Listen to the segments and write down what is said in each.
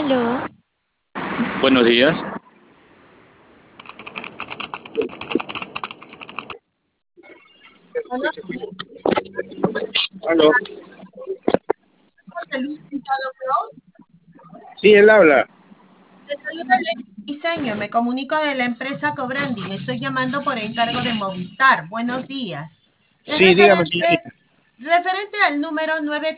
Aló, Buenos días. Hola, Aló. José Luis Pintado Cruz. Sí, él habla. Le saluda Lady Diseño. Me comunico de la empresa Cobranding. Estoy llamando por encargo de Movistar. Buenos días. Es Sí, dígame, señorita. referente al número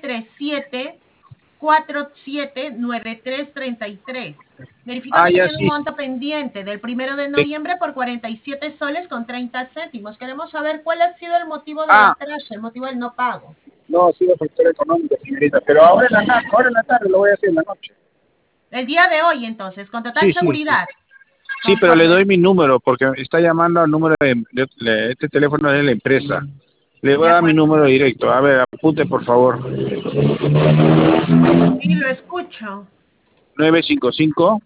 937-479333. Ah, Verificamos que ya tiene un sí. monto pendiente del 1 de noviembre por 47 soles con 30 céntimos. Queremos saber cuál ha sido el motivo del Ah, atraso, el motivo del no pago. no, ha sido factor económico, señorita. Pero ahora en la tarde lo voy a hacer en la noche. El día de hoy, entonces, con total Sí, sí, sí. seguridad. Sí, pero le Conforme. doy mi número porque está llamando al número de este teléfono de la empresa. Le voy De a dar mi acuerdo. número directo. A ver, apunte por favor. Sí, lo escucho. 955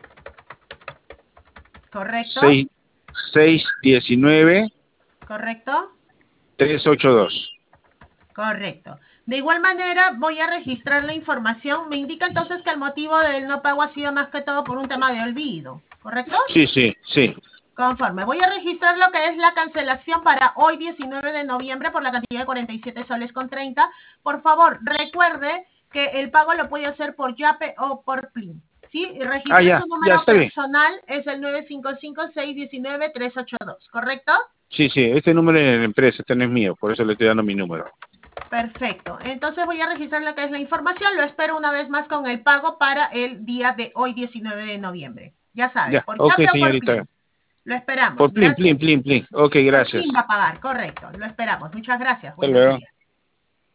¿Correcto? 6 619 ¿Correcto? 382. Correcto. De igual manera, voy a registrar la información. Me indica entonces que el motivo del no pago ha sido más que todo por un tema de olvido. ¿Correcto? Sí, sí, sí. Conforme. Voy a registrar lo que es la cancelación para hoy 19 de noviembre por la cantidad de 47 soles con 30. Por favor, recuerde que el pago lo puede hacer por Yape o por Plin. ¿Sí? Y Ah, registre ya, su ya número está bien. personal, es el 955-619-382. ¿Correcto? Sí, sí, este número es de la empresa, este no es mío, por eso le estoy dando mi número. Perfecto. Entonces voy a registrar lo que es la información. Lo espero una vez más con el pago para el día de hoy, 19 de noviembre. Ya sabe, Ya, por ok, Yape o por señorita. Plin. Lo Por esperamos. Plin, Plin, Gracias. Plin, Plin. Ok, Por Plin gracias. va a pagar, correcto. Lo esperamos. Muchas gracias. Hasta Buenos luego. días.